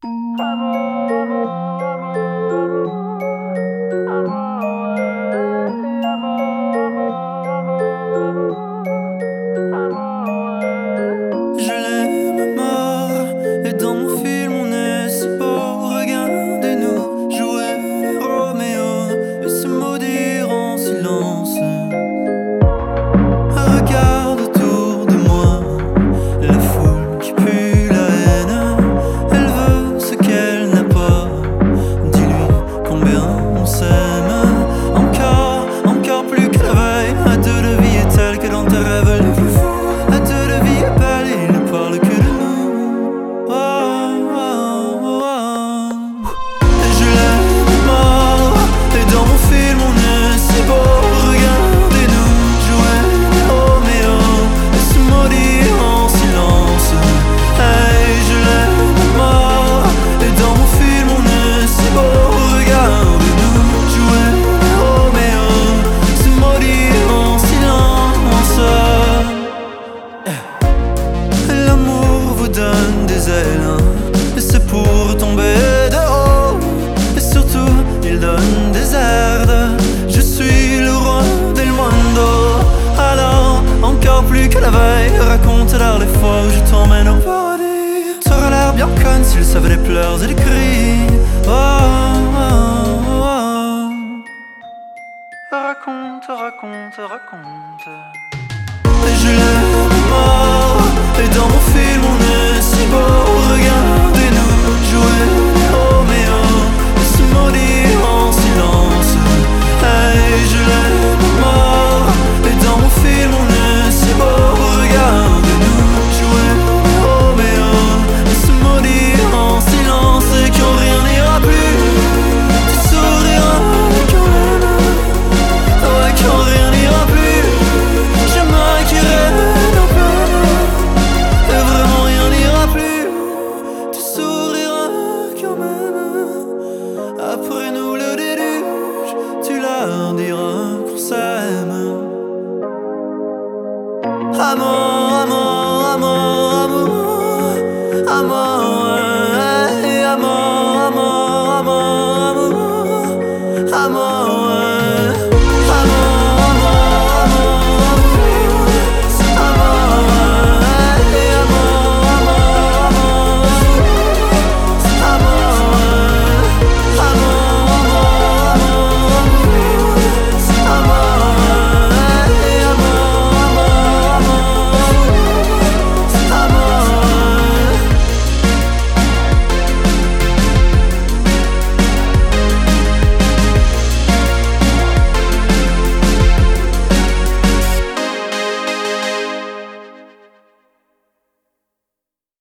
Je l'aime à mort, et dans mon film on est si beau. Regardez-nous jouer les Roméo et se maudire en silence. Regarde autour de moi la foule qui pue la haine. Elle veut ce qu'elle n'a pas. Dis-lui combien on s'aime. Encore plus que la veille. À deux la vie est telle que dans tes rêves les plus fous. À deux la vie est belle et il ne parle que de nous. Je l'aime mort, et dans mon film on est si beau. Regardez-nous jouer Roméo et se maudire en silence. Hey, je l'aime mort, et dans mon film on est si beau. Regardez-nous jouer Roméo, se maudire en silence. L'amour vous donne des ailes, et c'est pour tomber de haut. Et surtout, il donne des airs. Je suis le roi del mondo. Alors, encore plus que la veille, raconte-leur les fois où je t'emmène au paradis. T'aurais l'air bien conne s'il savait les pleurs et les cris. Raconte. Je l'aime mort, et dans mon film